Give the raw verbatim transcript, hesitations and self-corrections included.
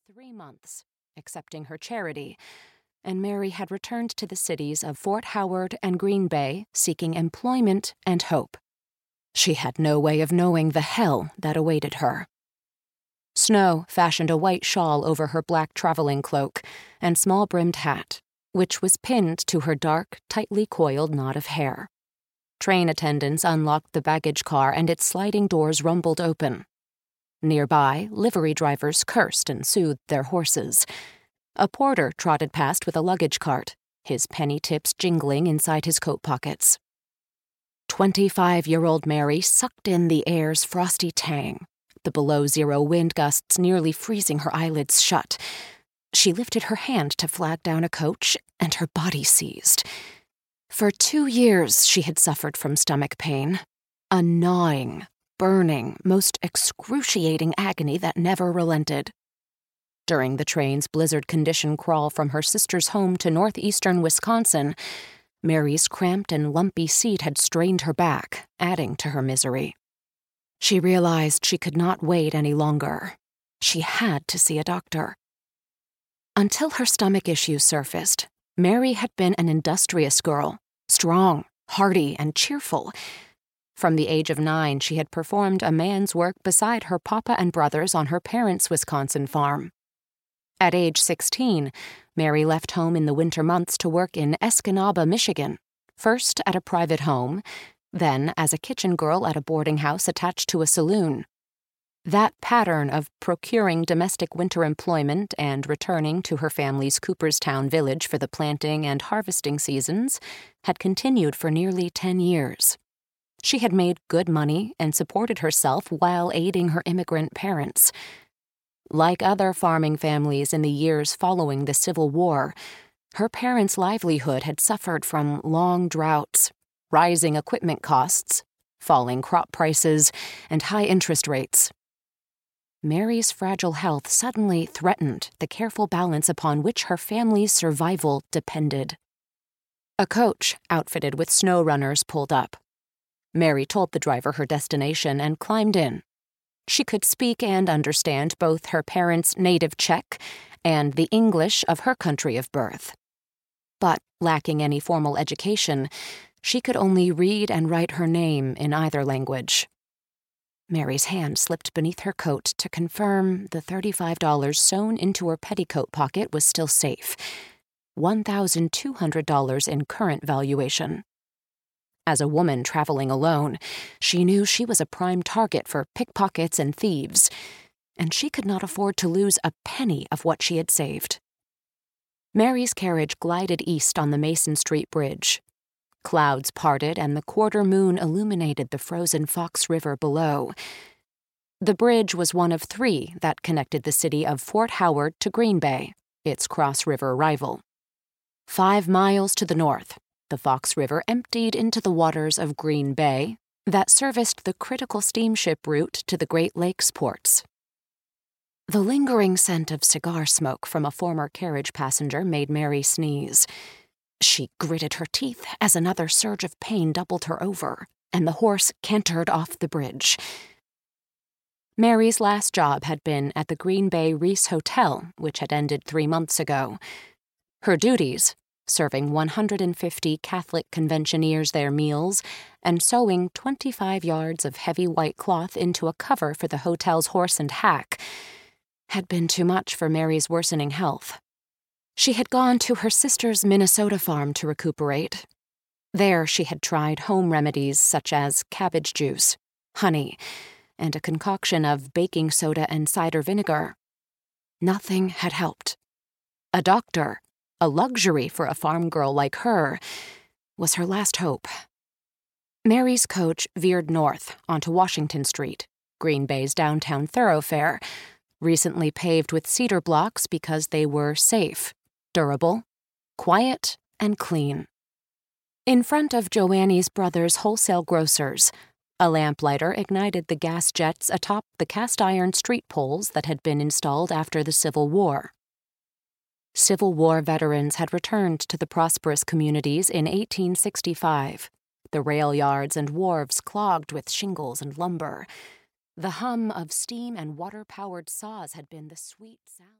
three months, accepting her charity, and Mary had returned to the cities of Fort Howard and Green Bay seeking employment and hope. She had no way of knowing the hell that awaited her. Snow fashioned a white shawl over her black traveling cloak and small-brimmed hat, which was pinned to her dark, tightly coiled knot of hair. Train attendants unlocked the baggage car and its sliding doors rumbled open. Nearby, livery drivers cursed and soothed their horses. A porter trotted past with a luggage cart, his penny tips jingling inside his coat pockets. Twenty-five-year-old Mary sucked in the air's frosty tang, the below-zero wind gusts nearly freezing her eyelids shut. She lifted her hand to flag down a coach, and her body seized. For two years she had suffered from stomach pain, a gnawing, burning, most excruciating agony that never relented. During the train's blizzard condition crawl from her sister's home to northeastern Wisconsin, Mary's cramped and lumpy seat had strained her back, adding to her misery. She realized she could not wait any longer. She had to see a doctor. Until her stomach issues surfaced, Mary had been an industrious girl, strong, hearty, and cheerful. From the age of nine, she had performed a man's work beside her papa and brothers on her parents' Wisconsin farm. At age sixteen, Mary left home in the winter months to work in Escanaba, Michigan, first at a private home, then as a kitchen girl at a boarding house attached to a saloon. That pattern of procuring domestic winter employment and returning to her family's Cooperstown village for the planting and harvesting seasons had continued for nearly ten years. She had made good money and supported herself while aiding her immigrant parents. Like other farming families in the years following the Civil War, her parents' livelihood had suffered from long droughts, rising equipment costs, falling crop prices, and high interest rates. Mary's fragile health suddenly threatened the careful balance upon which her family's survival depended. A coach outfitted with snow runners pulled up. Mary told the driver her destination and climbed in. She could speak and understand both her parents' native Czech and the English of her country of birth. But, lacking any formal education, she could only read and write her name in either language. Mary's hand slipped beneath her coat to confirm the thirty-five dollars sewn into her petticoat pocket was still safe, one thousand two hundred dollars in current valuation. As a woman traveling alone, she knew she was a prime target for pickpockets and thieves, and she could not afford to lose a penny of what she had saved. Mary's carriage glided east on the Mason Street Bridge. Clouds parted and the quarter moon illuminated the frozen Fox River below. The bridge was one of three that connected the city of Fort Howard to Green Bay, its cross-river rival. Five miles to the north, the Fox River emptied into the waters of Green Bay that serviced the critical steamship route to the Great Lakes ports. The lingering scent of cigar smoke from a former carriage passenger made Mary sneeze. She gritted her teeth as another surge of pain doubled her over, and the horse cantered off the bridge. Mary's last job had been at the Green Bay Reese Hotel, which had ended three months ago. Her duties, serving one hundred fifty Catholic conventioneers their meals and sewing twenty-five yards of heavy white cloth into a cover for the hotel's horse and hack, had been too much for Mary's worsening health. She had gone to her sister's Minnesota farm to recuperate. There she had tried home remedies such as cabbage juice, honey, and a concoction of baking soda and cider vinegar. Nothing had helped. A doctor, a luxury for a farm girl like her, was her last hope. Mary's coach veered north onto Washington Street, Green Bay's downtown thoroughfare, recently paved with cedar blocks because they were safe, durable, quiet, and clean. In front of Joanne's Brothers Wholesale Grocers, a lamplighter ignited the gas jets atop the cast-iron street poles that had been installed after the Civil War. Civil War veterans had returned to the prosperous communities in eighteen sixty-five, the rail yards and wharves clogged with shingles and lumber. The hum of steam and water-powered saws had been the sweet sound.